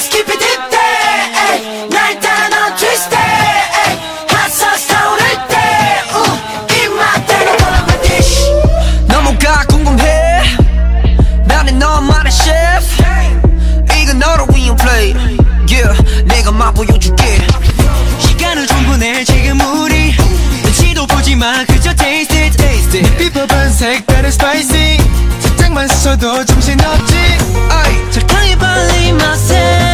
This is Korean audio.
Let's keep it deep there 날 따라 넌 twist it hot sauce 타오를 때 입맛대로 follow my dish 너무가 궁금해 나는 너만의 셰프 이건 너를 위한 plate yeah 내가 맛보여줄게 시간은 충분해 지금 우리 눈치도 보지마 그저 taste it taste it 비법은 색다른 spicy 살짝만 스쳐도 정신없지 설탕이 발린 맛에